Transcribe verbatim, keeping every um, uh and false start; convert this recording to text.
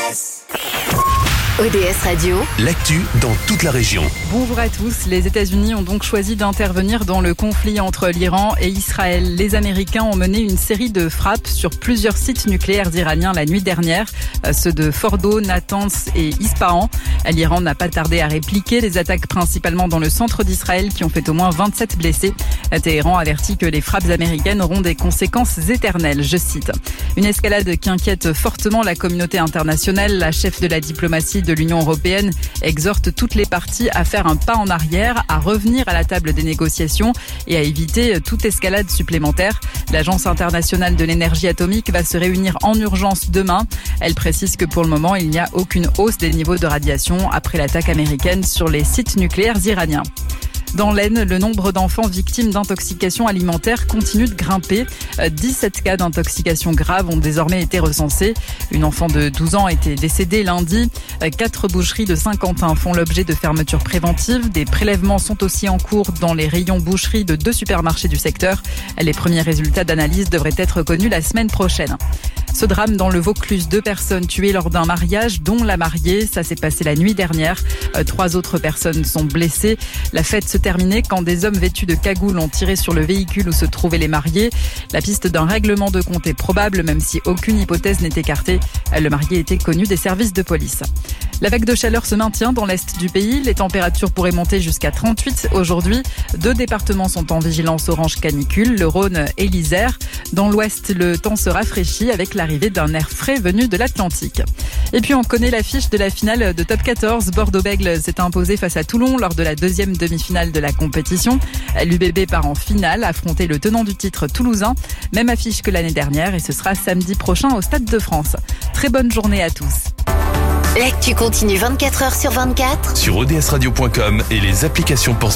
S. O D S Radio, l'actu dans toute la région. Bonjour à tous. Les États-Unis ont donc choisi d'intervenir dans le conflit entre l'Iran et Israël. Les Américains ont mené une série de frappes sur plusieurs sites nucléaires iraniens la nuit dernière, ceux de Fordo, Natanz et Ispahan. L'Iran n'a pas tardé à répliquer les attaques principalement dans le centre d'Israël qui ont fait au moins vingt-sept blessés. Téhéran avertit que les frappes américaines auront des conséquences éternelles, je cite. Une escalade qui inquiète fortement la communauté internationale. La chef de la diplomatie de l'Union européenne exhorte toutes les parties à faire un pas en arrière, à revenir à la table des négociations et à éviter toute escalade supplémentaire. L'Agence internationale de l'énergie atomique va se réunir en urgence demain. Elle précise que pour le moment, il n'y a aucune hausse des niveaux de radiation après l'attaque américaine sur les sites nucléaires iraniens. Dans l'Aisne, le nombre d'enfants victimes d'intoxication alimentaire continue de grimper. dix-sept cas d'intoxication grave ont désormais été recensés. Une enfant de douze ans était décédée lundi. Quatre boucheries de Saint-Quentin font l'objet de fermetures préventives. Des prélèvements sont aussi en cours dans les rayons boucherie de deux supermarchés du secteur. Les premiers résultats d'analyse devraient être connus la semaine prochaine. Ce drame dans le Vaucluse, deux personnes tuées lors d'un mariage, dont la mariée. Ça s'est passé la nuit dernière. Euh, trois autres personnes sont blessées. La fête se terminait quand des hommes vêtus de cagoules ont tiré sur le véhicule où se trouvaient les mariés. La piste d'un règlement de compte est probable, même si aucune hypothèse n'est écartée. Le marié était connu des services de police. La vague de chaleur se maintient dans l'est du pays. Les températures pourraient monter jusqu'à trente-huit aujourd'hui. Deux départements sont en vigilance orange canicule, le Rhône et l'Isère. Dans l'ouest, le temps se rafraîchit avec l'arrivée d'un air frais venu de l'Atlantique. Et puis on connaît l'affiche de la finale de Top quatorze. Bordeaux-Bègles s'est imposé face à Toulon lors de la deuxième demi-finale de la compétition. L'U B B part en finale, affronter le tenant du titre toulousain. Même affiche que l'année dernière et ce sera samedi prochain au Stade de France. Très bonne journée à tous. L'actu continue vingt-quatre heures sur vingt-quatre Sur O D S radio point com et les applications pour